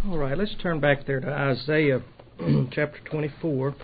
All right, let's turn back there to Isaiah chapter 24.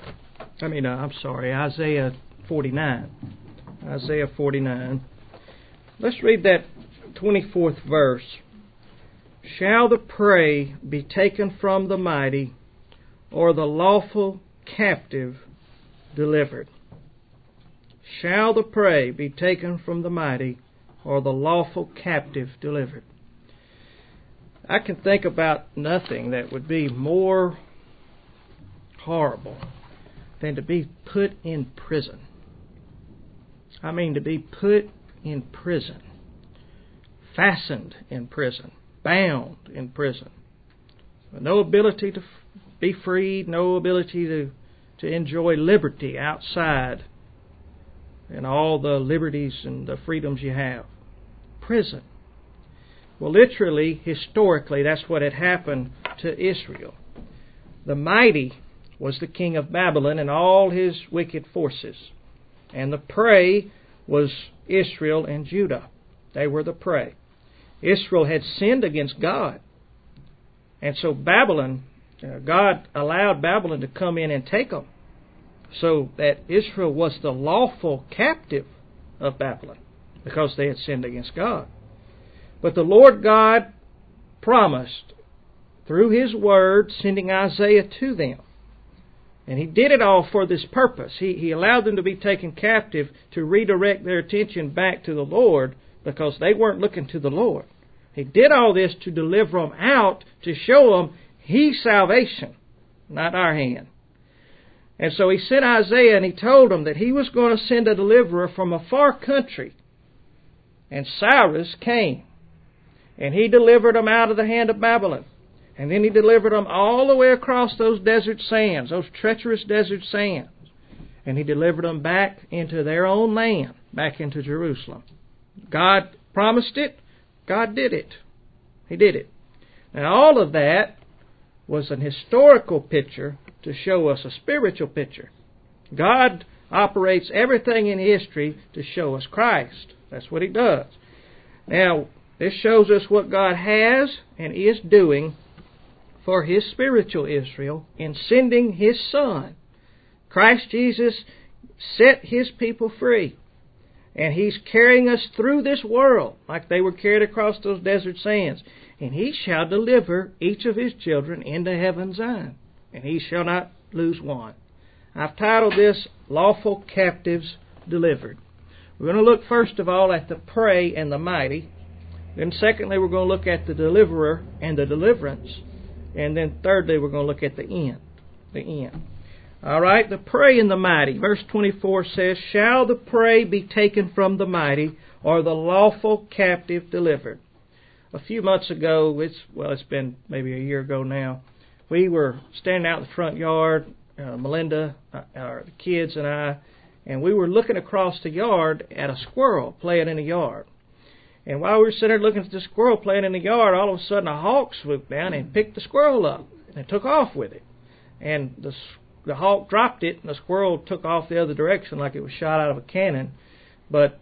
Isaiah 49. Isaiah 49. Let's read that 24th verse. Shall the prey be taken from the mighty, or the lawful captive delivered? Shall the prey be taken from the mighty, or the lawful captive delivered? I can think about nothing that would be more horrible than to be put in prison. To be put in prison, fastened in prison, bound in prison. No ability to be freed, no ability to enjoy liberty outside and all the liberties and the freedoms you have. Prison. Well, literally, historically, that's what had happened to Israel. The mighty was the king of Babylon and all his wicked forces. And the prey was Israel and Judah. They were the prey. Israel had sinned against God. And so Babylon, God allowed Babylon to come in and take them. So that Israel was the lawful captive of Babylon because they had sinned against God. But the Lord God promised through His Word, sending Isaiah to them. And He did it all for this purpose. He allowed them to be taken captive to redirect their attention back to the Lord because they weren't looking to the Lord. He did all this to deliver them out, to show them He's salvation, not our hand. And so He sent Isaiah and He told them that He was going to send a deliverer from a far country. And Cyrus came. And he delivered them out of the hand of Babylon. And then He delivered them all the way across those desert sands, those treacherous desert sands. And He delivered them back into their own land, back into Jerusalem. God promised it. God did it. He did it. Now all of that was an historical picture to show us a spiritual picture. God operates everything in history to show us Christ. That's what He does. Now, this shows us what God has and is doing for His spiritual Israel in sending His Son. Christ Jesus set His people free. And He's carrying us through this world like they were carried across those desert sands. And He shall deliver each of His children into heaven's Zion. And He shall not lose one. I've titled this, Lawful Captives Delivered. We're going to look first of all at the prey and the mighty. Then secondly, we're going to look at the deliverer and the deliverance. And then thirdly, we're going to look at the end. The end. All right, the prey and the mighty. Verse 24 says, Shall the prey be taken from the mighty, or the lawful captive delivered? A few months ago, it's been maybe a year ago now, we were standing out in the front yard, Melinda, the kids and I, and we were looking across the yard at a squirrel playing in the yard. And while we were sitting there looking at the squirrel playing in the yard, all of a sudden a hawk swooped down and picked the squirrel up and took off with it. And the hawk dropped it, and the squirrel took off the other direction like it was shot out of a cannon. But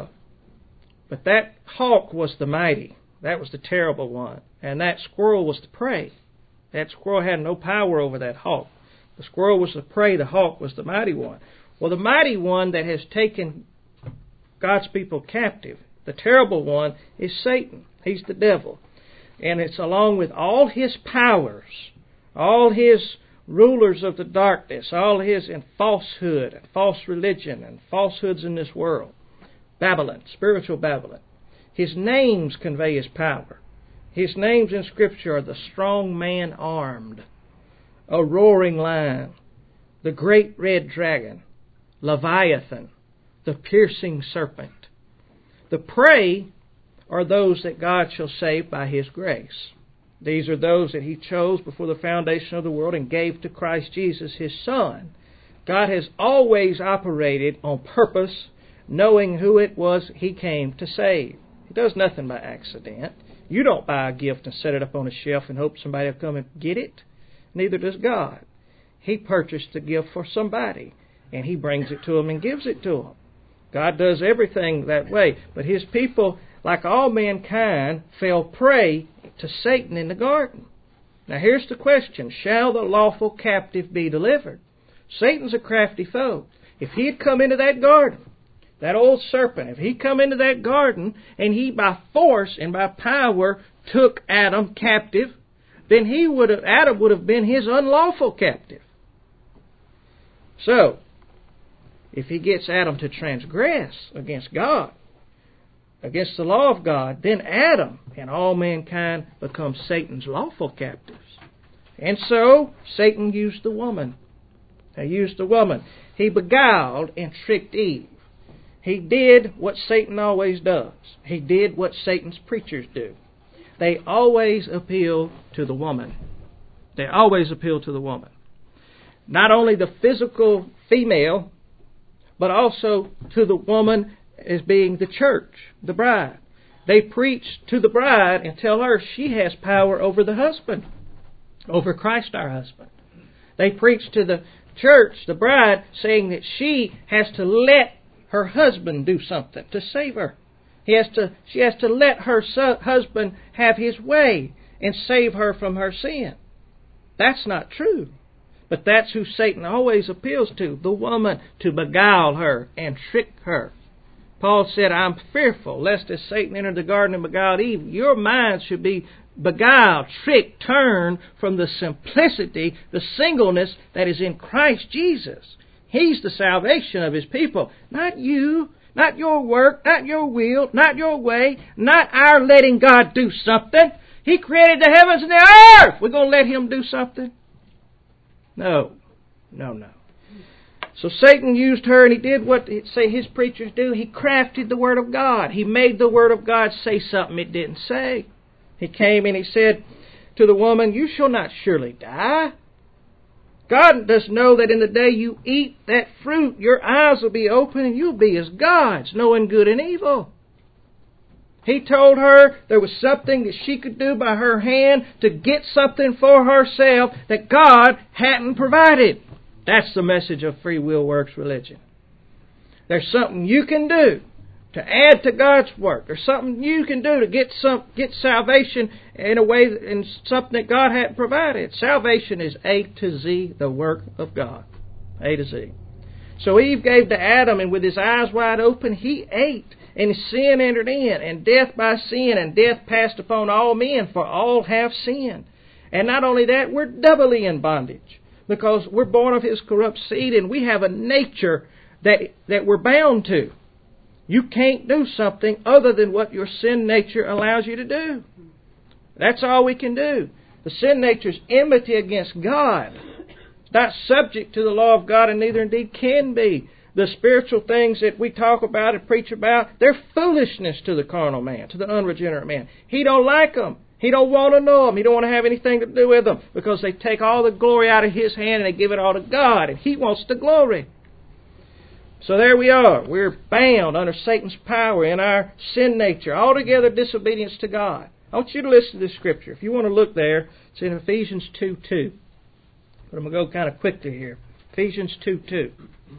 that hawk was the mighty. That was the terrible one. And that squirrel was the prey. That squirrel had no power over that hawk. The squirrel was the prey. The hawk was the mighty one. Well, the mighty one that has taken God's people captive, the terrible one, is Satan. He's the devil. And it's along with all his powers, all his rulers of the darkness, all his in falsehood and false religion and falsehoods in this world. Babylon, spiritual Babylon. His names convey his power. His names in Scripture are the strong man armed, a roaring lion, the great red dragon, Leviathan, the piercing serpent. The prey are those that God shall save by His grace. These are those that He chose before the foundation of the world and gave to Christ Jesus, His Son. God has always operated on purpose, knowing who it was He came to save. He does nothing by accident. You don't buy a gift and set it up on a shelf and hope somebody will come and get it. Neither does God. He purchased the gift for somebody, and He brings it to them and gives it to them. God does everything that way. But His people, like all mankind, fell prey to Satan in the garden. Now here's the question. Shall the lawful captive be delivered? Satan's a crafty foe. If he had come into that garden, that old serpent, if he come into that garden and he by force and by power took Adam captive, then Adam would have been his unlawful captive. So, if he gets Adam to transgress against God, against the law of God, then Adam and all mankind become Satan's lawful captives. And so, Satan used the woman. He beguiled and tricked Eve. He did what Satan always does. He did what Satan's preachers do. They always appeal to the woman. Not only the physical female, but also to the woman as being the church, the bride. They preach to the bride and tell her she has power over the husband, over Christ our husband. They preach to the church, the bride, saying that she has to let her husband do something to save her. She has to let her husband have his way and save her from her sin. That's not true. But that's who Satan always appeals to, the woman, to beguile her and trick her. Paul said, I'm fearful lest as Satan entered the garden and beguiled Eve, your mind should be beguiled, tricked, turned from the simplicity, the singleness that is in Christ Jesus. He's the salvation of His people, not you. Not your work, not your will, not your way, not our letting God do something. He created the heavens and the earth. We're going to let Him do something? No. So Satan used her, and he did what his preachers do. He crafted the Word of God. He made the Word of God say something it didn't say. He came and he said to the woman, you shall not surely die. God does know that in the day you eat that fruit, your eyes will be open and you'll be as gods, knowing good and evil. He told her there was something that she could do by her hand to get something for herself that God hadn't provided. That's the message of Free Will Works religion. There's something you can do to add to God's work. There's something you can do to get salvation in a way, in something that God hadn't provided. Salvation is A to Z, the work of God. A to Z. So Eve gave to Adam, and with his eyes wide open, he ate, and sin entered in, and death by sin, and death passed upon all men, for all have sinned. And not only that, we're doubly in bondage, because we're born of his corrupt seed, and we have a nature that we're bound to. You can't do something other than what your sin nature allows you to do. That's all we can do. The sin nature is enmity against God. It's not subject to the law of God, and neither indeed can be. The spiritual things that we talk about and preach about, they're foolishness to the carnal man, to the unregenerate man. He don't like them. He don't want to know them. He don't want to have anything to do with them, because they take all the glory out of his hand and they give it all to God, and he wants the glory. So there we are. We're bound under Satan's power in our sin nature, altogether disobedience to God. I want you to listen to this scripture. If you want to look there, it's in Ephesians 2:2. But I'm going to go kind of quickly here. Ephesians 2:2.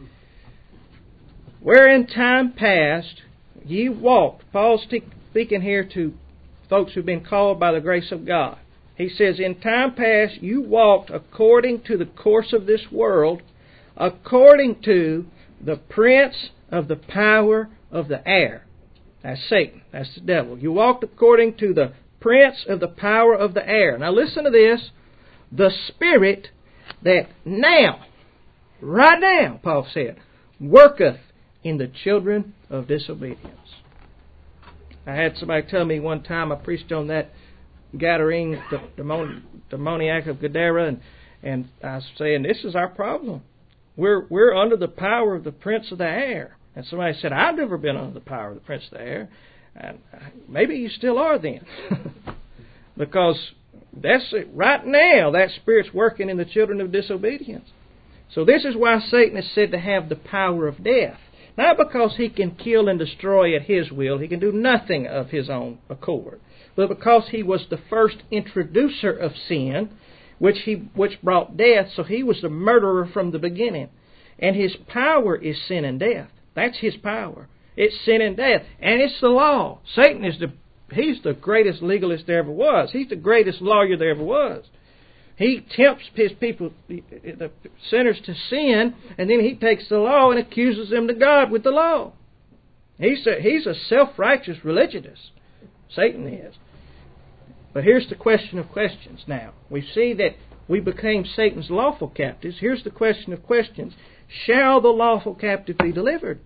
Where in time past ye walked. Paul's speaking here to folks who've been called by the grace of God. He says, in time past you walked according to the course of this world, according to the prince of the power of the air. That's Satan. That's the devil. You walked according to the prince of the power of the air. Now listen to this. The spirit that now, right now, Paul said, worketh in the children of disobedience. I had somebody tell me one time, I preached on that Gadarene, the demoniac of Gadara, and I was saying, this is our problem. We're under the power of the prince of the air. And somebody said, I've never been under the power of the prince of the air. And maybe you still are then. Because that's it. Right now, that spirit's working in the children of disobedience. So this is why Satan is said to have the power of death. Not because he can kill and destroy at his will. He can do nothing of his own accord. But because he was the first introducer of sin, which brought death, so he was the murderer from the beginning. And his power is sin and death. That's his power. It's sin and death. And it's the law. Satan he's the greatest legalist there ever was. He's the greatest lawyer there ever was. He tempts his people, the sinners, to sin, and then he takes the law and accuses them to God with the law. He's a self-righteous religionist. Satan is. But here's the question of questions now. We see that we became Satan's lawful captives. Here's the question of questions. Shall the lawful captive be delivered?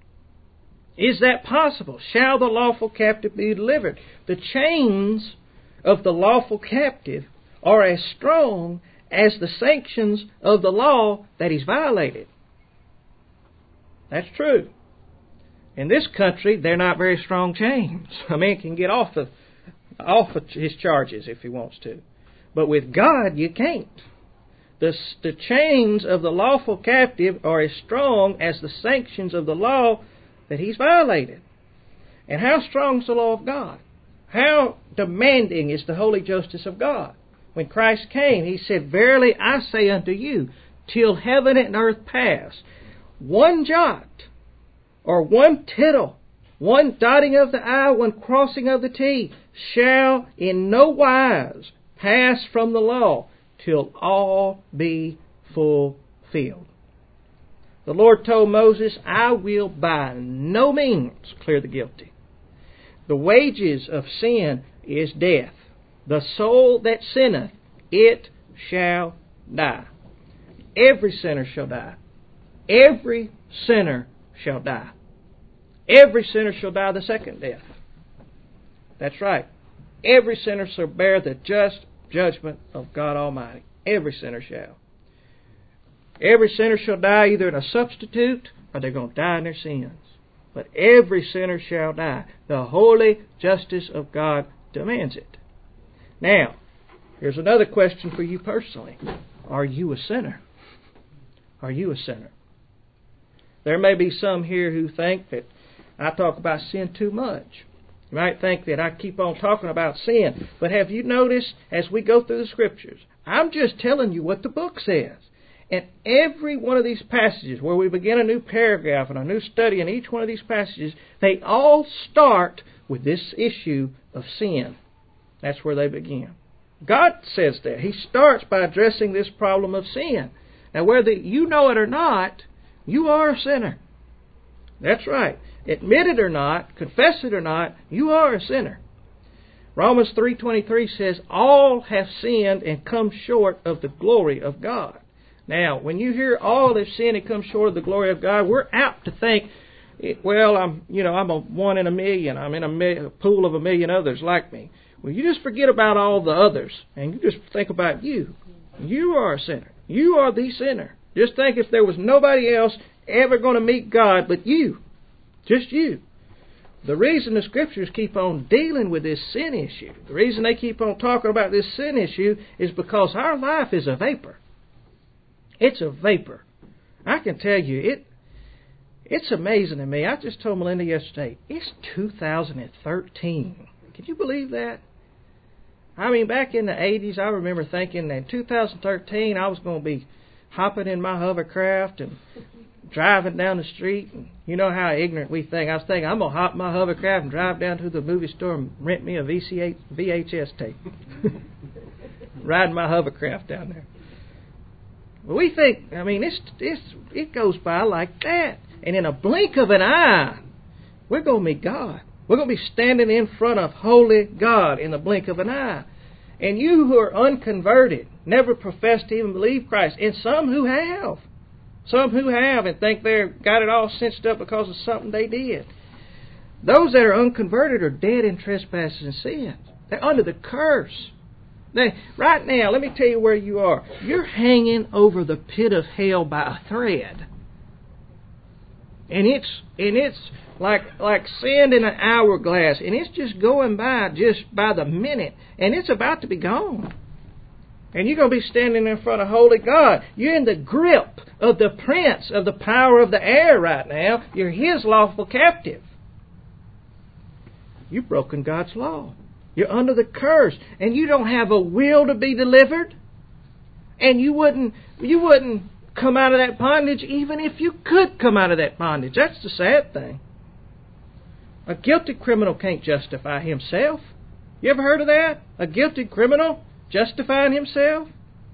Is that possible? Shall the lawful captive be delivered? The chains of the lawful captive are as strong as the sanctions of the law that he's violated. That's true. In this country, they're not very strong chains. A man can get off of his charges if he wants to. But with God, you can't. The chains of the lawful captive are as strong as the sanctions of the law that he's violated. And how strong is the law of God? How demanding is the holy justice of God? When Christ came, he said, "Verily I say unto you, till heaven and earth pass, one jot or one tittle, one dotting of the I, one crossing of the T, shall in no wise pass from the law till all be fulfilled." The Lord told Moses, "I will by no means clear the guilty. The wages of sin is death. The soul that sinneth, it shall die." Every sinner shall die. Every sinner shall die. Every sinner shall die the second death. That's right. Every sinner shall bear the just judgment of God Almighty. Every sinner shall. Every sinner shall die either in a substitute or they're going to die in their sins. But every sinner shall die. The holy justice of God demands it. Now, here's another question for you personally. Are you a sinner? Are you a sinner? There may be some here who think that I talk about sin too much. You might think that I keep on talking about sin. But have you noticed, as we go through the Scriptures, I'm just telling you what the book says. And every one of these passages, where we begin a new paragraph and a new study in each one of these passages, they all start with this issue of sin. That's where they begin. God says that. He starts by addressing this problem of sin. Now, whether you know it or not, you are a sinner. That's right. Admit it or not, confess it or not, you are a sinner. Romans 3:23 says, "All have sinned and come short of the glory of God." Now, when you hear all have sinned and come short of the glory of God, we're apt to think, well, I'm a one in a million. I'm in a pool of a million others like me. Well, you just forget about all the others, and you just think about you. You are a sinner. You are the sinner. Just think if there was nobody else ever going to meet God but you. Just you. The reason the Scriptures keep on dealing with this sin issue, the reason they keep on talking about this sin issue, is because our life is a vapor. It's a vapor. I can tell you, it's amazing to me. I just told Melinda yesterday, it's 2013. Can you believe that? I mean, back in the 80s, I remember thinking that in 2013 I was going to be hopping in my hovercraft and driving down the street. And you know how ignorant we think. I was thinking, I'm going to hop my hovercraft and drive down to the movie store and rent me a VHS tape. Riding my hovercraft down there. Well, we think, I mean, it goes by like that. And in a blink of an eye, we're going to meet God. We're going to be standing in front of holy God in the blink of an eye. And you who are unconverted, never profess to even believe Christ, and some who have and think they've got it all cinched up because of something they did. Those that are unconverted are dead in trespasses and sins. They're under the curse. Right now, let me tell you where you are. You're hanging over the pit of hell by a thread. And it's like sand in an hourglass, and it's just going by the minute, and it's about to be gone. And you're going to be standing in front of holy God. You're in the grip of the prince of the power of the air right now. You're his lawful captive. You've broken God's law. You're under the curse, and you don't have a will to be delivered. And you wouldn't come out of that bondage even if you could come out of that bondage. That's the sad thing. A guilty criminal can't justify himself. You ever heard of that? A guilty criminal justifying himself?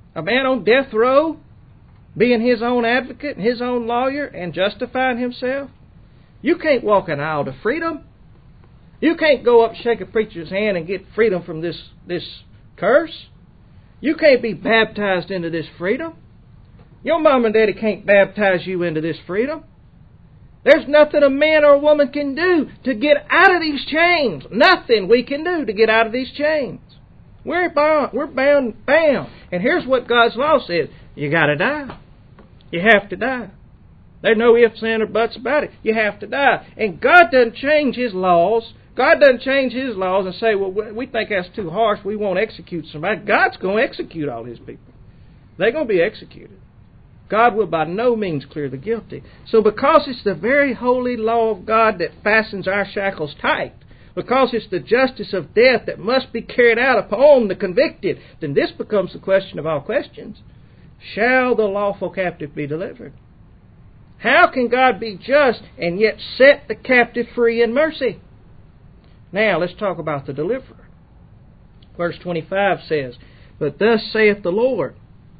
A man on death row being his own advocate and his own lawyer and justifying himself? You can't walk an aisle to freedom. You can't go up and shake a preacher's hand and get freedom from this curse. You can't be baptized into this freedom. Your mom and daddy can't baptize you into this freedom. There's nothing a man or a woman can do to get out of these chains. Nothing we can do to get out of these chains. We're bound. And here's what God's law says. You got to die. You have to die. There's no ifs, ands, or buts about it. You have to die. And God doesn't change His laws. God doesn't change His laws and say, well, we think that's too harsh. We won't execute somebody. God's going to execute all His people. They're going to be executed. God will by no means clear the guilty. So because it's the very holy law of God that fastens our shackles tight, because it's the justice of death that must be carried out upon the convicted, then this becomes the question of all questions. Shall the lawful captive be delivered? How can God be just and yet set the captive free in mercy? Now let's talk about the deliverer. Verse 25 says, But thus saith the Lord,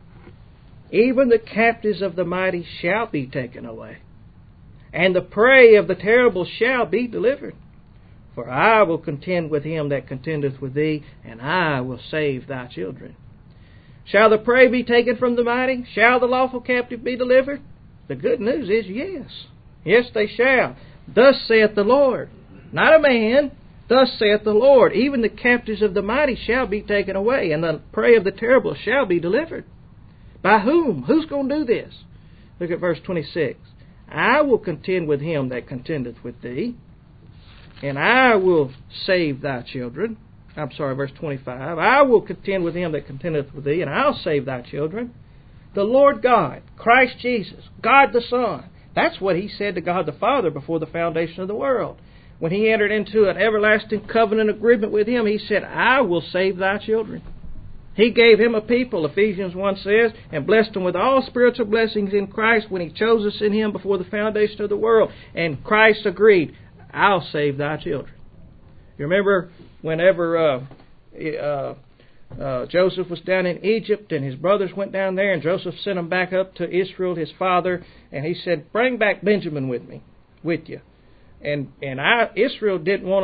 even the captives of the mighty shall be taken away, and the prey of the terrible shall be delivered. For I will contend with him that contendeth with thee, and I will save thy children. Shall the prey be taken from the mighty? Shall the lawful captive be delivered? The good news is yes. Yes, they shall. Thus saith the Lord. Not a man. Thus saith the Lord. Even the captives of the mighty shall be taken away, and the prey of the terrible shall be delivered. By whom? Who's going to do this? Look at verse 26. I will contend with him that contendeth with thee, and I will save thy children. Verse 25. I will contend with him that contendeth with thee, and I'll save thy children. The Lord God, Christ Jesus, God the Son. That's what He said to God the Father before the foundation of the world. When He entered into an everlasting covenant agreement with Him, He said, I will save thy children. He gave him a people, Ephesians 1 says, and blessed them with all spiritual blessings in Christ when He chose us in Him before the foundation of the world. And Christ agreed, I'll save thy children. You remember whenever Joseph was down in Egypt and his brothers went down there, and Joseph sent them back up to Israel, his father, and he said, bring back Benjamin with you. And Jacob didn't want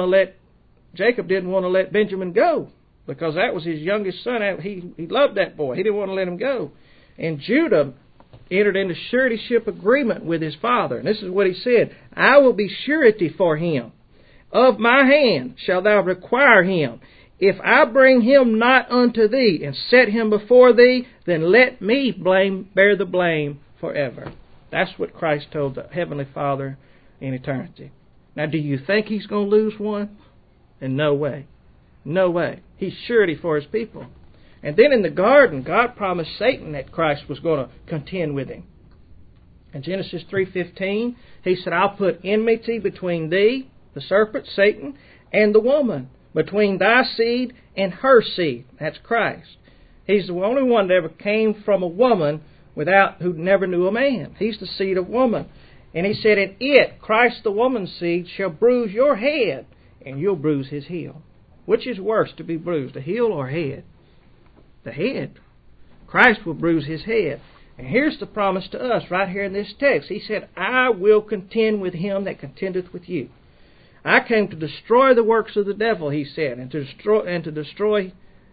to let Benjamin go, because that was his youngest son. He loved that boy. He didn't want to let him go. And Judah entered into suretyship agreement with his father. And this is what he said, I will be surety for him. Of my hand shalt thou require him. If I bring him not unto thee and set him before thee, then let me bear the blame forever. That's what Christ told the Heavenly Father in eternity. Now, do you think He's going to lose one? In no way. No way. He's surety for His people. And then in the garden, God promised Satan that Christ was going to contend with him. In Genesis 3:15, He said, I'll put enmity between thee, the serpent, Satan, and the woman, between thy seed and her seed. That's Christ. He's the only one that ever came from a woman who never knew a man. He's the seed of woman. And He said, and it, Christ the woman's seed, shall bruise your head, and you'll bruise his heel. Which is worse, to be bruised, the heel or head? The head. Christ will bruise his head. And here's the promise to us right here in this text. He said, I will contend with him that contendeth with you. I came to destroy the works of the devil, He said, and to destroy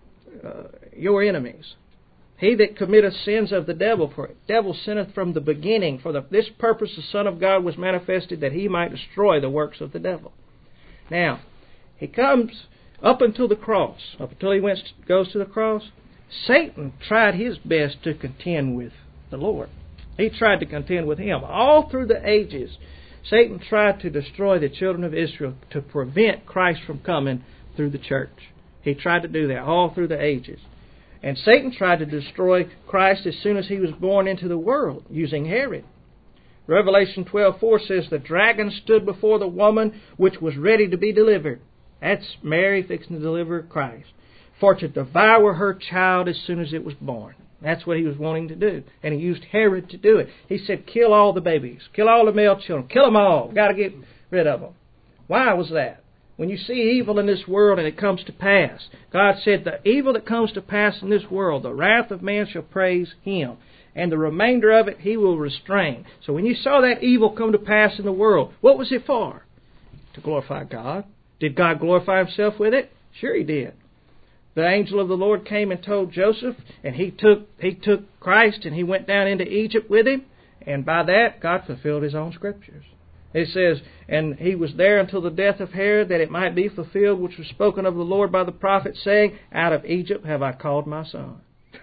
your enemies. He that committeth sins of the devil, for the devil sinneth from the beginning. For this purpose the Son of God was manifested, that He might destroy the works of the devil. Now, He comes up until the cross, up until He goes to the cross. Satan tried his best to contend with the Lord. He tried to contend with Him. All through the ages, Satan tried to destroy the children of Israel to prevent Christ from coming through the church. He tried to do that all through the ages. And Satan tried to destroy Christ as soon as He was born into the world, using Herod. Revelation 12:4 says, the dragon stood before the woman which was ready to be delivered. That's Mary fixing to deliver Christ. For to devour her child as soon as it was born. That's what he was wanting to do. And he used Herod to do it. He said, kill all the babies. Kill all the male children. Kill them all. Got to get rid of them. Why was that? when you see evil in this world and it comes to pass, God said, the evil that comes to pass in this world, the wrath of man shall praise Him, and the remainder of it He will restrain. So when you saw that evil come to pass in the world, what was it for? To glorify God. Did God glorify Himself with it? Sure He did. The angel of the Lord came and told Joseph, and he took Christ and he went down into Egypt with him, and by that God fulfilled His own Scriptures. It says, and he was there until the death of Herod, that it might be fulfilled which was spoken of the Lord by the prophet, saying, out of Egypt have I called my son.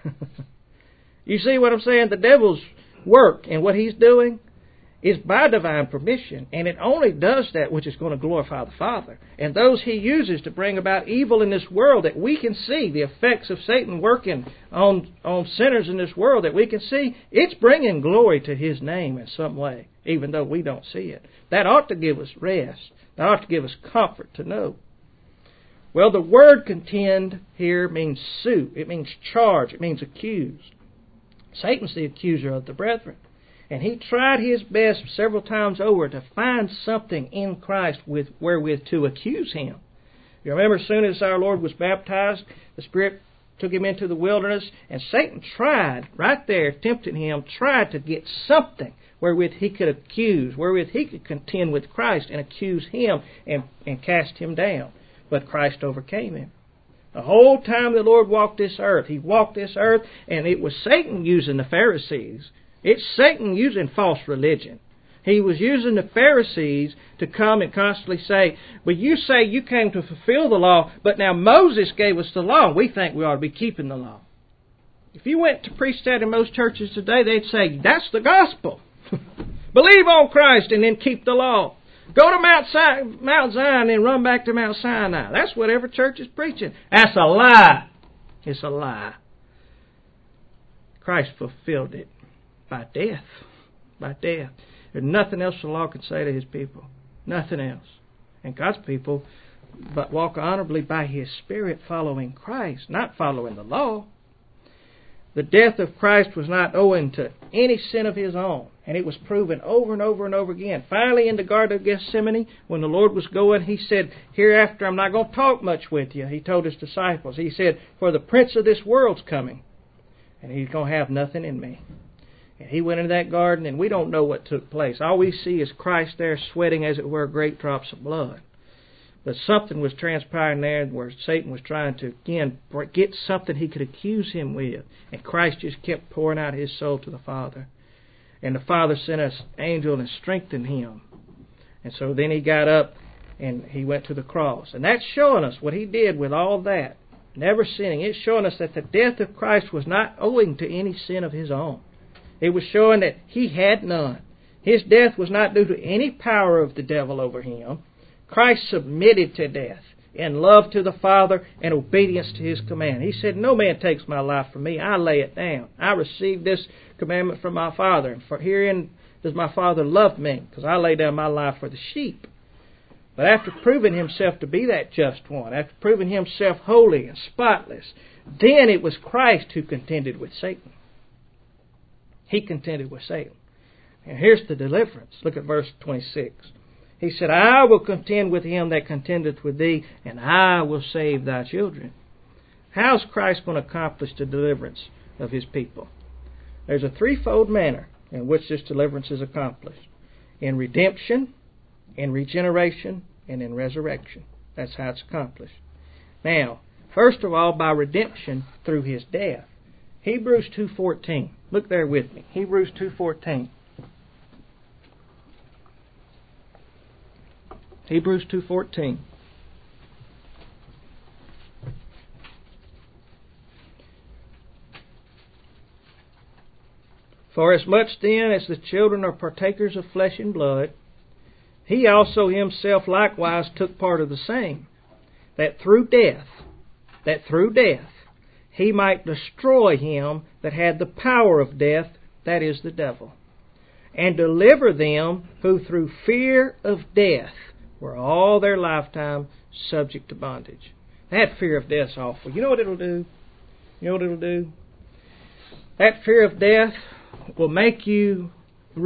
You see what I'm saying? The devil's work and what he's doing is by divine permission, and it only does that which is going to glorify the Father. And those he uses to bring about evil in this world, that we can see the effects of Satan working on sinners in this world, that we can see it's bringing glory to His name in some way, even though we don't see it. That ought to give us rest. That ought to give us comfort to know. Well, the word contend here means sue. It means charge. It means accuse. Satan's the accuser of the brethren. And he tried his best several times over to find something in Christ wherewith to accuse Him. You remember, as soon as our Lord was baptized, the Spirit took Him into the wilderness, and Satan tried, right there, tempting Him, tried to get something wherewith he could accuse, wherewith he could contend with Christ and accuse Him and cast Him down. But Christ overcame him. The whole time the Lord walked this earth, He walked this earth, and it was Satan using the Pharisees. It's Satan using false religion. He was using the Pharisees to come and constantly say, well, you say you came to fulfill the law, but now Moses gave us the law, and we think we ought to be keeping the law. If you went to preach that in most churches today, they'd say, that's the gospel. Believe on Christ and then keep the law. Go to Mount Zion and run back to Mount Sinai. That's what every church is preaching. That's a lie. It's a lie. Christ fulfilled it. By death. By death. There's nothing else the law could say to His people. Nothing else. And God's people but walk honorably by His Spirit, following Christ, not following the law. The death of Christ was not owing to any sin of His own. And it was proven over and over and over again. Finally, in the Garden of Gethsemane, when the Lord was going, He said, hereafter I'm not going to talk much with you. He told His disciples. He said, for the prince of this world's coming, and he's going to have nothing in me. He went into that garden, and we don't know what took place. All we see is Christ there sweating, as it were, great drops of blood. But something was transpiring there where Satan was trying to, again, get something he could accuse Him with. And Christ just kept pouring out His soul to the Father. And the Father sent an angel and strengthened Him. And so then He got up and He went to the cross. And that's showing us what He did with all that, never sinning. It's showing us that the death of Christ was not owing to any sin of His own. It was showing that He had none. His death was not due to any power of the devil over Him. Christ submitted to death in love to the Father and obedience to His command. He said, no man takes my life from me. I lay it down. I received this commandment from my Father. And for herein does my Father love me, because I lay down my life for the sheep. But after proving Himself to be that just one, after proving Himself holy and spotless, then it was Christ who contended with Satan. He contended with Satan. And here's the deliverance. Look at verse 26. He said, I will contend with him that contendeth with thee, and I will save thy children. How's Christ going to accomplish the deliverance of His people? There's a threefold manner in which this deliverance is accomplished. In redemption, in regeneration, and in resurrection. That's how it's accomplished. Now, first of all, by redemption through His death. Hebrews 2:14. Look there with me. Hebrews 2:14. Hebrews 2:14. For as much then as the children are partakers of flesh and blood, He also Himself likewise took part of the same, that through death, He might destroy him that had the power of death, that is, the devil, and deliver them who through fear of death were all their lifetime subject to bondage. That fear of death's awful. You know what it'll do? You know what it'll do? That fear of death will make you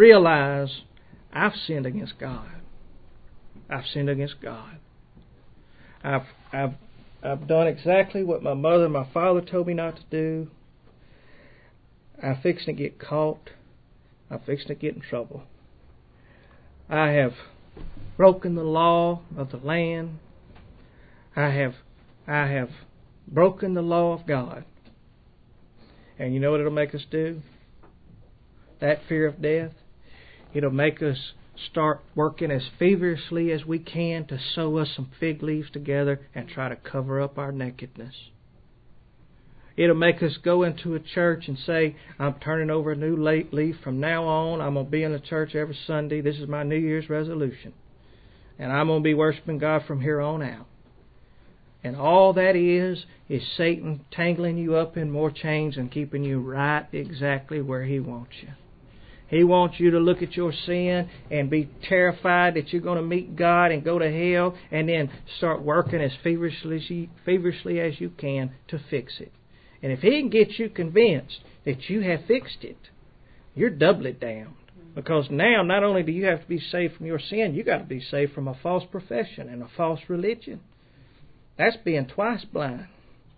realize, I've sinned against God. I've sinned against God. I've done exactly what my mother and my father told me not to do. I'm fixing to get caught. I'm fixing to get in trouble. I have broken the law of the land. I have broken the law of God. And you know what it'll make us do? That fear of death, it'll make us start working as feverishly as we can to sew us some fig leaves together and try to cover up our nakedness. It'll make us go into a church and say, I'm turning over a new leaf. From now on, I'm going to be in the church every Sunday. This is my New Year's resolution. And I'm going to be worshiping God from here on out. And all that is Satan tangling you up in more chains and keeping you right exactly where he wants you. He wants you to look at your sin and be terrified that you're going to meet God and go to hell, and then start working as feverishly as you can to fix it. And if he can get you convinced that you have fixed it, you're doubly damned. Because now not only do you have to be saved from your sin, you got to be saved from a false profession and a false religion. That's being twice blind.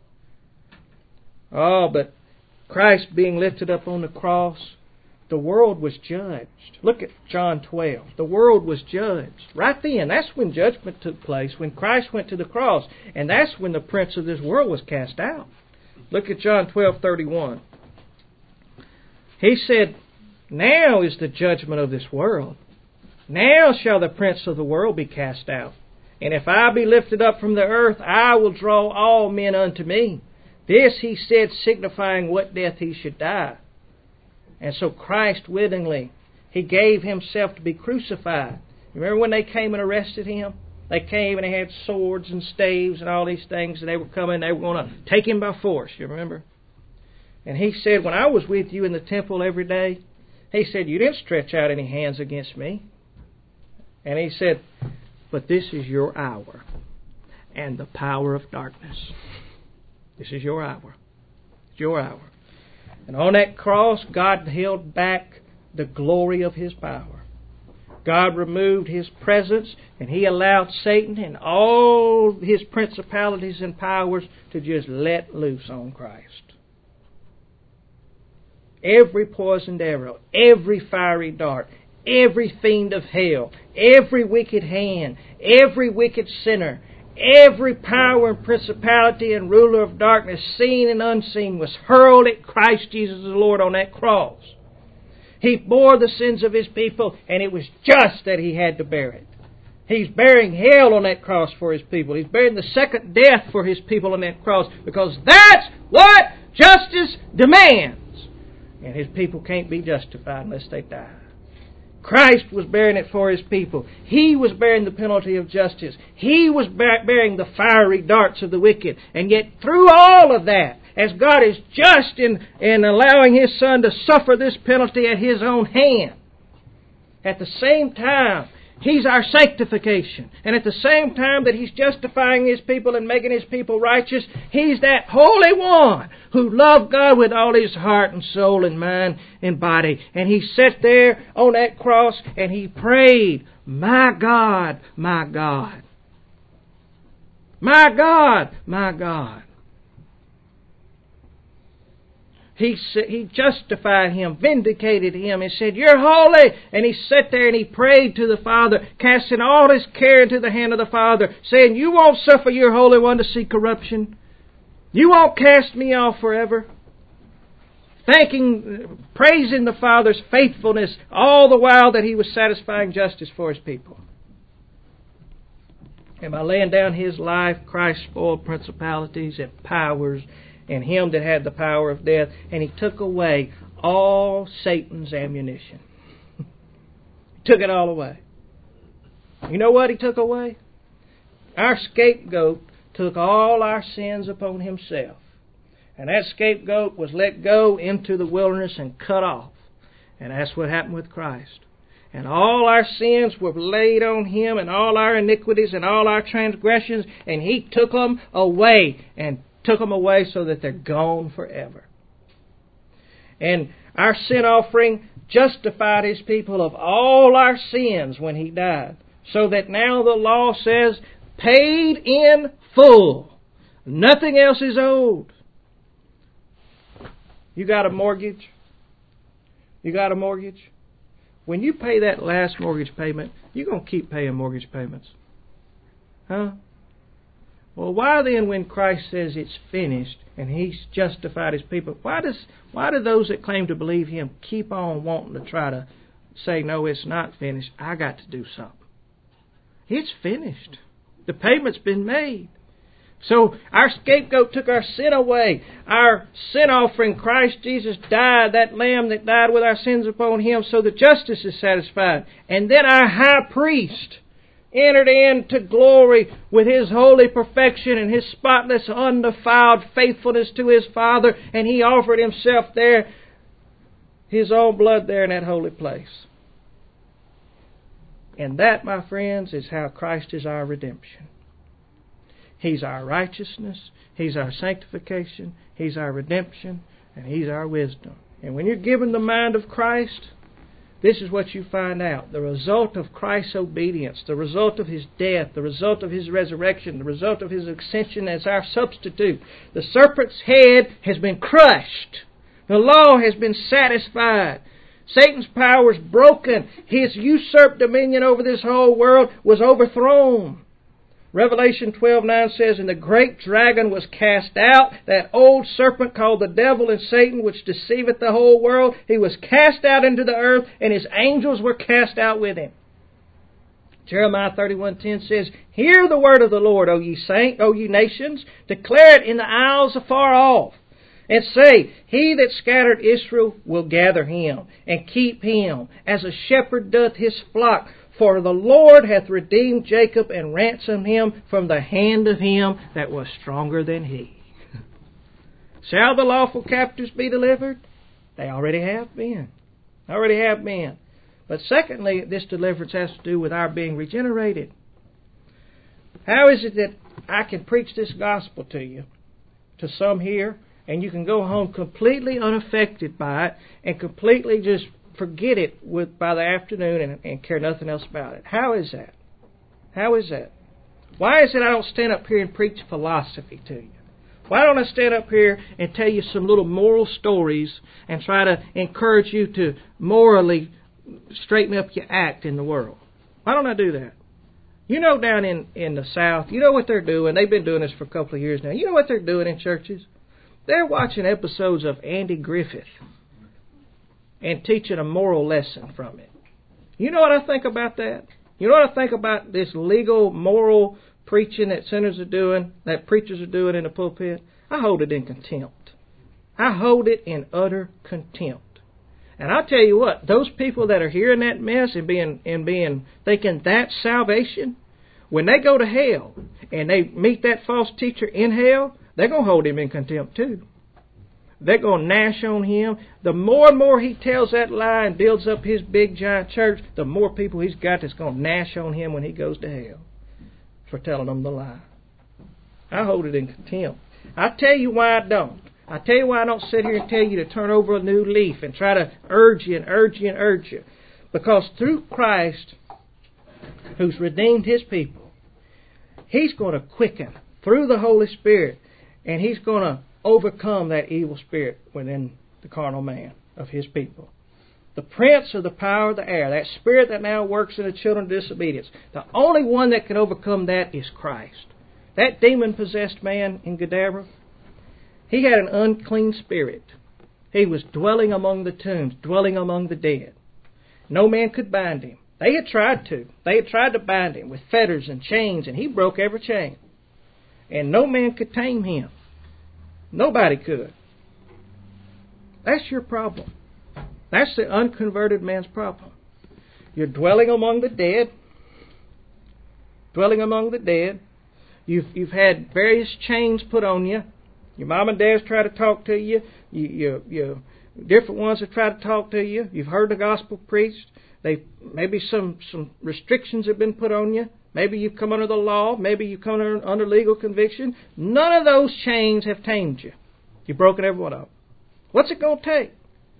Oh, but Christ being lifted up on the cross, the world was judged. Look at John 12. The world was judged. Right then, that's when judgment took place, when Christ went to the cross. And that's when the prince of this world was cast out. Look at John 12:31. He said, now is the judgment of this world. Now shall the prince of the world be cast out. And if I be lifted up from the earth, I will draw all men unto me. This he said, signifying what death he should die. And so Christ willingly, he gave himself to be crucified. Remember when they came and arrested him? They came and they had swords and staves and all these things, and they were coming, they were going to take him by force, you remember? And he said, when I was with you in the temple every day, he said, you didn't stretch out any hands against me. And he said, but this is your hour and the power of darkness. This is your hour. It's your hour. And on that cross, God held back the glory of his power. God removed his presence, and he allowed Satan and all his principalities and powers to just let loose on Christ. Every poisoned arrow, every fiery dart, every fiend of hell, every wicked hand, every wicked sinner, every power and principality and ruler of darkness, seen and unseen, was hurled at Christ Jesus the Lord on that cross. He bore the sins of his people, and it was just that he had to bear it. He's bearing hell on that cross for his people. He's bearing the second death for his people on that cross, because that's what justice demands. And his people can't be justified unless they die. Christ was bearing it for his people. He was bearing the penalty of justice. He was bearing the fiery darts of the wicked. And yet through all of that, as God is just in allowing his Son to suffer this penalty at his own hand, at the same time, he's our sanctification. And at the same time that he's justifying his people and making his people righteous, he's that Holy One who loved God with all his heart and soul and mind and body. And he sat there on that cross and he prayed, my God, my God. My God, my God. He justified him, vindicated him, and said, you're holy. And he sat there and he prayed to the Father, casting all his care into the hand of the Father, saying, you won't suffer your Holy One to see corruption. You won't cast me off forever. Praising the Father's faithfulness all the while that he was satisfying justice for his people. And by laying down his life, Christ spoiled principalities and powers and him that had the power of death, and he took away all Satan's ammunition. He took it all away. You know what he took away? Our scapegoat took all our sins upon himself. And that scapegoat was let go into the wilderness and cut off. And that's what happened with Christ. And all our sins were laid on him, and all our iniquities and all our transgressions, and he took them away, and took them away so that they're gone forever. And our sin offering justified his people of all our sins when he died. So that now the law says paid in full. Nothing else is owed. You got a mortgage? You got a mortgage? When you pay that last mortgage payment, you're going to keep paying mortgage payments. Huh? Well, why then, when Christ says it's finished and He's justified His people, why do those that claim to believe Him keep on wanting to try to say, no, it's not finished, I got to do something? It's finished. The payment's been made. So our scapegoat took our sin away. Our sin offering, Christ Jesus died, that Lamb that died with our sins upon Him, so the justice is satisfied. And then our high priest entered into glory with His holy perfection and His spotless, undefiled faithfulness to His Father, and He offered Himself there, His own blood there in that holy place. And that, my friends, is how Christ is our redemption. He's our righteousness, He's our sanctification, He's our redemption, and He's our wisdom. And when you're given the mind of Christ, this is what you find out. The result of Christ's obedience, the result of His death, the result of His resurrection, the result of His ascension as our substitute. The serpent's head has been crushed. The law has been satisfied. Satan's power is broken. His usurped dominion over this whole world was overthrown. Revelation 12:9 says, and the great dragon was cast out, that old serpent called the devil and Satan, which deceiveth the whole world. He was cast out into the earth, and his angels were cast out with him. Jeremiah 31:10 says, hear the word of the Lord, O ye nations, declare it in the isles afar off, and say, he that scattered Israel will gather him, and keep him, as a shepherd doth his flock. For the Lord hath redeemed Jacob and ransomed him from the hand of him that was stronger than he. Shall the lawful captives be delivered? They already have been. Already have been. But secondly, this deliverance has to do with our being regenerated. How is it that I can preach this gospel to you, to some here, and you can go home completely unaffected by it and completely just forget it by the afternoon and care nothing else about it? How is that? How is that? Why is it I don't stand up here and preach philosophy to you? Why don't I stand up here and tell you some little moral stories and try to encourage you to morally straighten up your act in the world? Why don't I do that? You know, down in the South, you know what they're doing? They've been doing this for a couple of years now. You know what they're doing in churches? They're watching episodes of Andy Griffith and teaching a moral lesson from it. You know what I think about that? You know what I think about this legal, moral preaching that sinners are doing, that preachers are doing in the pulpit? I hold it in contempt. I hold it in utter contempt. And I'll tell you what, those people that are hearing that mess and thinking that's salvation, when they go to hell and they meet that false teacher in hell, they're going to hold him in contempt too. They're going to gnash on him. The more and more he tells that lie and builds up his big giant church, the more people he's got that's going to gnash on him when he goes to hell for telling them the lie. I hold it in contempt. I tell you why I don't. I tell you why I don't sit here and tell you to turn over a new leaf and try to urge you and urge you and urge you. Because through Christ, who's redeemed His people, He's going to quicken through the Holy Spirit, and He's going to overcome that evil spirit within the carnal man of His people. The prince of the power of the air, that spirit that now works in the children of disobedience, the only one that can overcome that is Christ. That demon-possessed man in Gadara, he had an unclean spirit. He was dwelling among the tombs, dwelling among the dead. No man could bind him. They had tried to. They had tried to bind him with fetters and chains, and he broke every chain. And no man could tame him. Nobody could. That's your problem. That's the unconverted man's problem. You're dwelling among the dead. Dwelling among the dead. You've had various chains put on you. Your mom and dad's tried to talk to you. You different ones have tried to talk to you. You've heard the gospel preached. Maybe some restrictions have been put on you. Maybe you've come under the law. Maybe you've come under legal conviction. None of those chains have tamed you. You've broken every one of them. What's it going to take?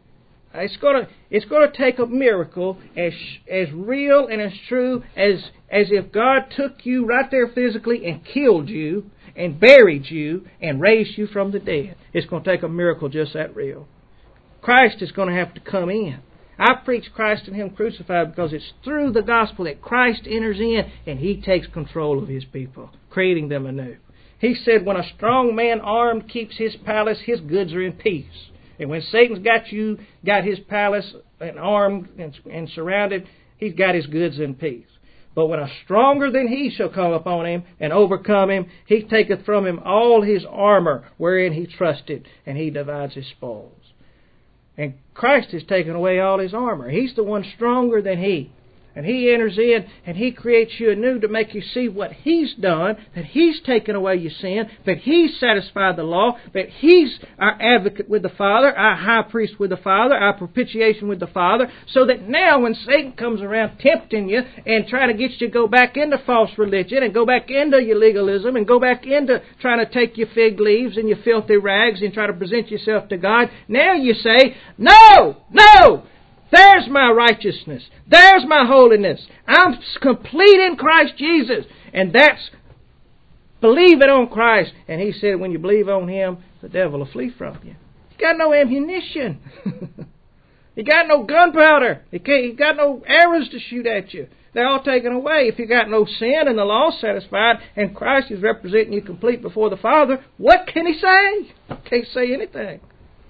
It's going to take a miracle as real and as true as if God took you right there physically and killed you and buried you and raised you from the dead. It's going to take a miracle just that real. Christ is going to have to come in. I preach Christ and Him crucified because it's through the gospel that Christ enters in and He takes control of His people, creating them anew. He said, when a strong man armed keeps his palace, his goods are in peace. And when Satan's got his palace and armed and surrounded, he's got his goods in peace. But when a stronger than he shall come upon him and overcome him, he taketh from him all his armor wherein he trusted, and he divides his spoils. And Christ has taken away all his armor. He's the one stronger than he. And He enters in and He creates you anew to make you see what He's done, that He's taken away your sin, that He's satisfied the law, that He's our advocate with the Father, our high priest with the Father, our propitiation with the Father, so that now when Satan comes around tempting you and trying to get you to go back into false religion and go back into your legalism and go back into trying to take your fig leaves and your filthy rags and try to present yourself to God, now you say, no, no! There's my righteousness. There's my holiness. I'm complete in Christ Jesus. And that's believing on Christ. And He said when you believe on Him, the devil will flee from you. You got no ammunition. You got no gunpowder. You got no arrows to shoot at you. They're all taken away. If you got no sin and the law satisfied and Christ is representing you complete before the Father, what can He say? Can't say anything.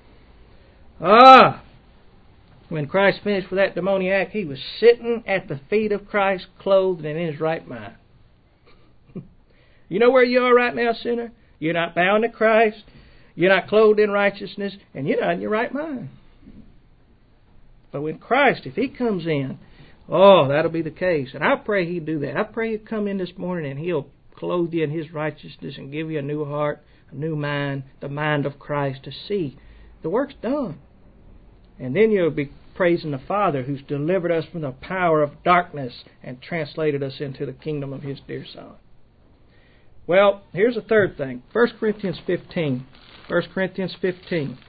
When Christ finished with that demoniac, he was sitting at the feet of Christ, clothed and in his right mind. You know where you are right now, sinner? You're not bound to Christ, you're not clothed in righteousness, and you're not in your right mind. But when Christ, if He comes in, that'll be the case. And I pray He'd do that. I pray He'd come in this morning and He'll clothe you in His righteousness and give you a new heart, a new mind, the mind of Christ to see the work's done. And then you'll be praising the Father who's delivered us from the power of darkness and translated us into the kingdom of His dear Son. Well, here's a third thing. 1 Corinthians 15. 1 Corinthians 15.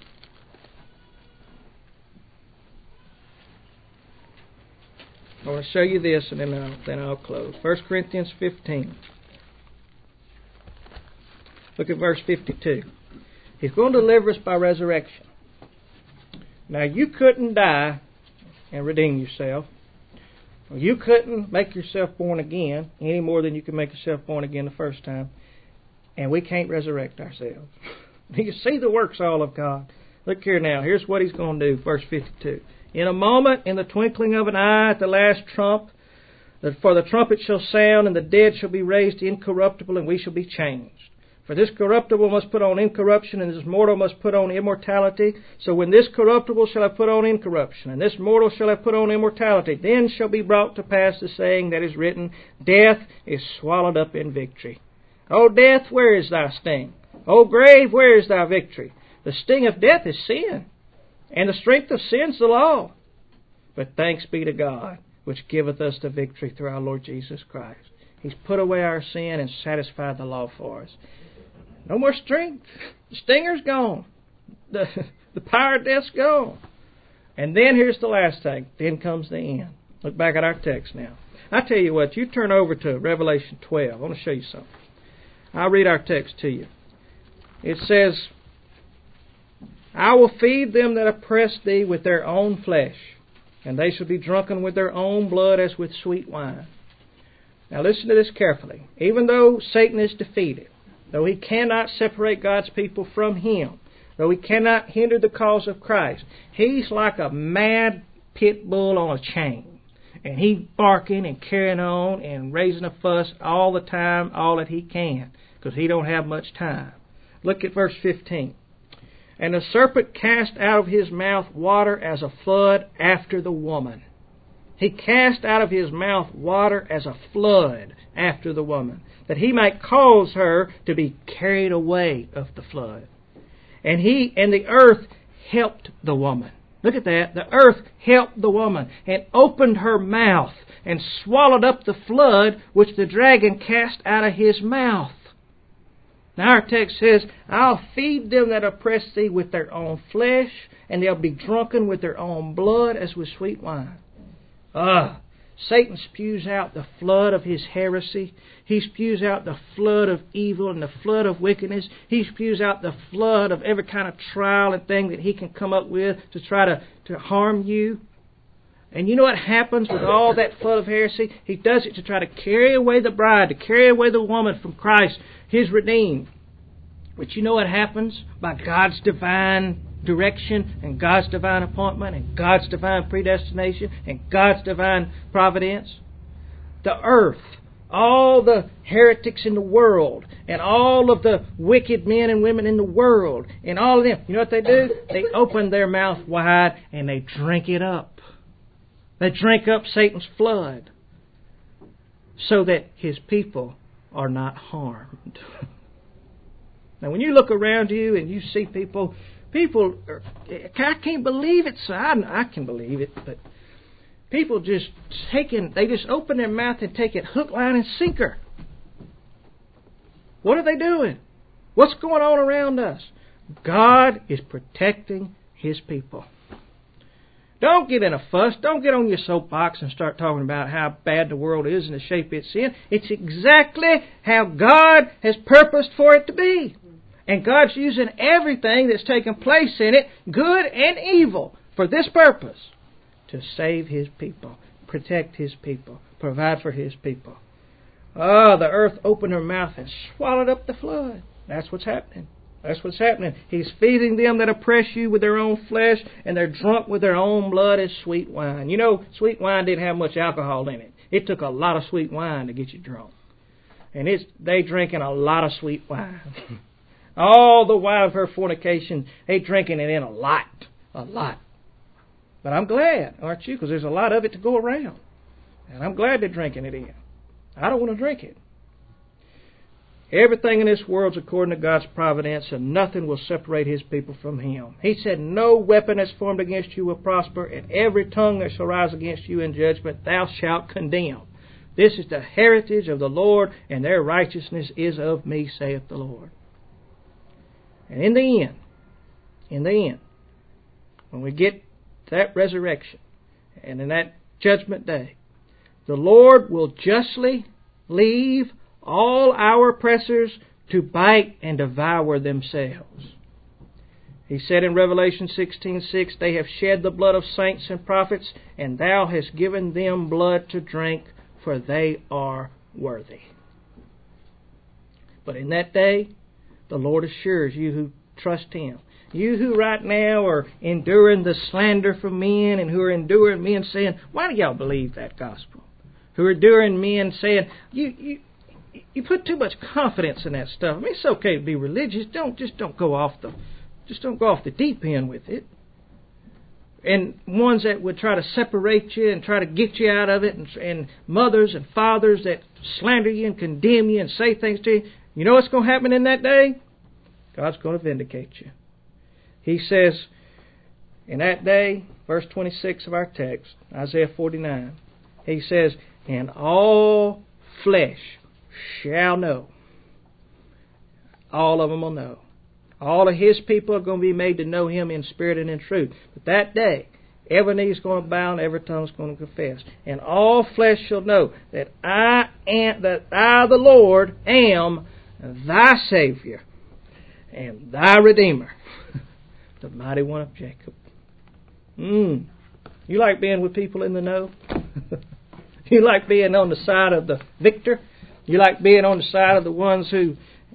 I want to show you this and then I'll close. 1 Corinthians 15. Look at verse 52. He's going to deliver us by resurrection. Now, you couldn't die and redeem yourself. You couldn't make yourself born again any more than you could make yourself born again the first time. And we can't resurrect ourselves. You see the works all of God. Look here now. Here's what He's going to do. Verse 52. In a moment, in the twinkling of an eye, at the last trump, for the trumpet shall sound, and the dead shall be raised incorruptible, and we shall be changed. For this corruptible must put on incorruption, and this mortal must put on immortality. So when this corruptible shall have put on incorruption, and this mortal shall have put on immortality, then shall be brought to pass the saying that is written, Death is swallowed up in victory. O death, where is thy sting? O grave, where is thy victory? The sting of death is sin, and the strength of sin is the law. But thanks be to God, which giveth us the victory through our Lord Jesus Christ. He's put away our sin and satisfied the law for us. No more strength. The stinger's gone. The power of death's gone. And then here's the last thing. Then comes the end. Look back at our text now. I tell you what, you turn over to Revelation 12. I want to show you something. I'll read our text to you. It says, I will feed them that oppress thee with their own flesh, and they shall be drunken with their own blood as with sweet wine. Now listen to this carefully. Even though Satan is defeated, though he cannot separate God's people from Him, though he cannot hinder the cause of Christ, he's like a mad pit bull on a chain. And he's barking and carrying on and raising a fuss all the time, all that he can, because he don't have much time. Look at verse 15. And the serpent cast out of his mouth water as a flood after the woman. He cast out of his mouth water as a flood after the woman, that he might cause her to be carried away of the flood. And the earth helped the woman. Look at that. The earth helped the woman and opened her mouth and swallowed up the flood which the dragon cast out of his mouth. Now our text says, I'll feed them that oppress thee with their own flesh, and they'll be drunken with their own blood as with sweet wine. Satan spews out the flood of his heresy. He spews out the flood of evil and the flood of wickedness. He spews out the flood of every kind of trial and thing that he can come up with to try to harm you. And you know what happens with all that flood of heresy? He does it to try to carry away the bride, to carry away the woman from Christ, His redeemed. But you know what happens? By God's divine direction and God's divine appointment and God's divine predestination and God's divine providence. The earth, all the heretics in the world and all of the wicked men and women in the world and all of them, you know what they do? They open their mouth wide and they drink it up. They drink up Satan's flood so that His people are not harmed. Now when you look around you and you see people are, I can't believe it, so I can believe it, but people they just open their mouth and take it hook, line, and sinker. What are they doing? What's going on around us? God is protecting His people. Don't get in a fuss. Don't get on your soapbox and start talking about how bad the world is and the shape it's in. It's exactly how God has purposed for it to be. And God's using everything that's taken place in it, good and evil, for this purpose, to save His people, protect His people, provide for His people. The earth opened her mouth and swallowed up the flood. That's what's happening. That's what's happening. He's feeding them that oppress you with their own flesh, and they're drunk with their own blood as sweet wine. You know, sweet wine didn't have much alcohol in it. It took a lot of sweet wine to get you drunk. And they drinking a lot of sweet wine. All the while of her fornication, they drinking it in a lot. But I'm glad, aren't you? Because there's a lot of it to go around. And I'm glad they're drinking it in. I don't want to drink it. Everything in this world is according to God's providence, and nothing will separate His people from Him. He said, no weapon that's formed against you will prosper, and every tongue that shall rise against you in judgment thou shalt condemn. This is the heritage of the Lord, and their righteousness is of me, saith the Lord. And in the end, when we get that resurrection, and in that judgment day, the Lord will justly leave all our oppressors to bite and devour themselves. He said in Revelation 16:6, they have shed the blood of saints and prophets, and thou hast given them blood to drink, for they are worthy. But in that day, the Lord assures you who trust Him, you who right now are enduring the slander from men and who are enduring men saying, why do y'all believe that gospel? Who are enduring men saying, you put too much confidence in that stuff. I mean, it's okay to be religious. Don't go off the deep end with it. And ones that would try to separate you and try to get you out of it, and mothers and fathers that slander you and condemn you and say things to you. You know what's going to happen in that day? God's going to vindicate you. He says in that day, verse 26 of our text, Isaiah 49, He says, and all flesh shall know. All of them will know. All of His people are going to be made to know Him in spirit and in truth. But that day, every knee is going to bow and every tongue is going to confess. And all flesh shall know that I, the Lord, am thy Savior and thy Redeemer, the mighty one of Jacob. You like being with people in the know? You like being on the side of the victor? You like being on the side of the ones who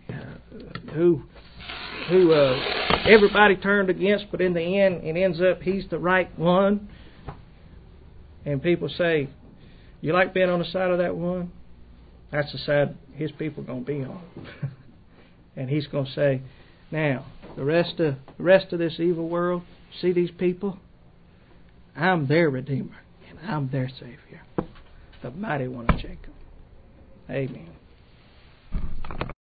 everybody turned against, but in the end it ends up he's the right one. And people say, you like being on the side of that one? That's the side His people are going to be on. And He's going to say, now, the rest of this evil world, see these people? I'm their Redeemer, and I'm their Savior, the mighty one of Jacob. Amen.